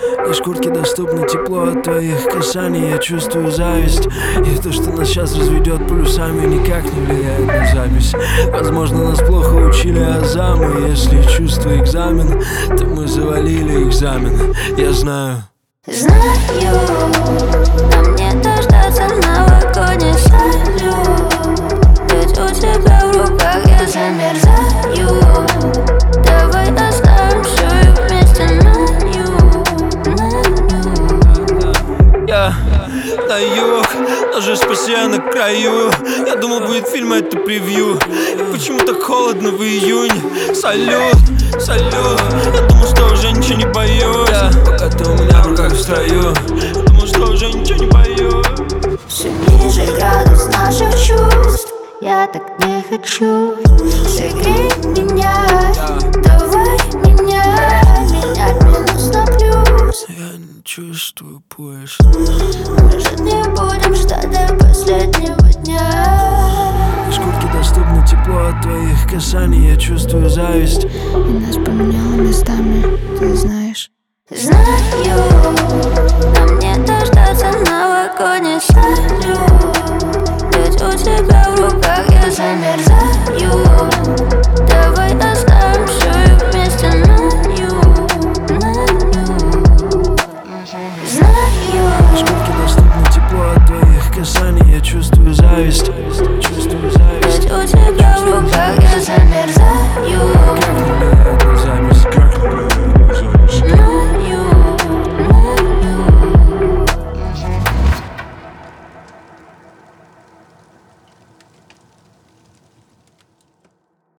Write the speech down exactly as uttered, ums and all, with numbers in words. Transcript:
Лишь куртке доступно тепло от твоих касаний. Я чувствую зависть, и то, что нас сейчас разведет полюсами, никак не влияет на запись. Возможно, нас плохо учили азамы. Если чувство экзамен, то мы завалили экзамен. Я знаю. Знаю, нам не дождаться новогодний салют. Ведь у тебя в руках я замерзаю. Давай оставим все и вместе на юг. Я на юг, но жизнь постоянно на краю. Я думал, будет фильм, это превью. И почему так холодно в июне? Салют, салют. Я думал, что уже ничего не боюсь. Я, пока ты у меня в руках в строю. Я думал, что уже ничего не боюсь. Все ниже градус наших чувств. Я так не хочу. Согрей меня, давай менять. Менять минус на плюс. Я не чувствую пульс. Мы же не будем ждать до последнего дня. Из куртки доступно тепло от твоих касаний. Я чувствую зависть, и нас поменяло местами, ты знаешь. Знаю, нам не дождаться новогодний салют. Ведь у тебя в руках я замерзаю.